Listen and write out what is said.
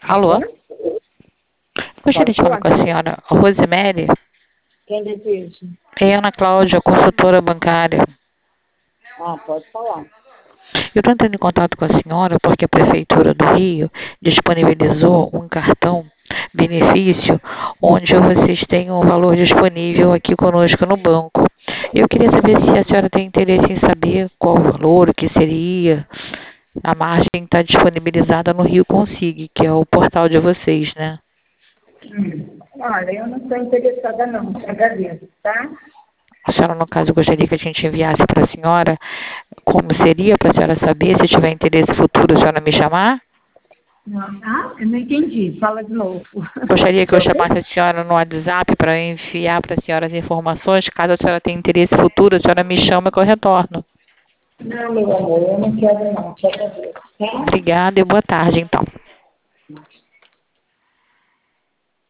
Alô? Alô? Gostaria Pode de falar falar. com a senhora Rosemary. Quem deseja? É Ana Cláudia, consultora bancária. Pode falar. Eu estou entrando em contato com a senhora porque a Prefeitura do Rio disponibilizou um cartão benefício onde vocês têm um valor disponível aqui conosco no banco. Eu queria saber se a senhora tem interesse em saber qual o valor, o que seria. A margem está disponibilizada no Rio Consig, que é o portal de vocês, né? Olha, eu não estou interessada não, agradeço, tá? A senhora, no caso, gostaria que a gente enviasse para a senhora como seria para a senhora saber, se tiver interesse futuro, a senhora me chamar? Eu não entendi, fala de novo. Gostaria que eu chamasse a senhora no WhatsApp para enviar para a senhora as informações. Caso a senhora tenha interesse futuro, a senhora me chama que eu retorno. Não, meu amor, eu não quero não, te agradeço, tá? Obrigada e boa tarde, então.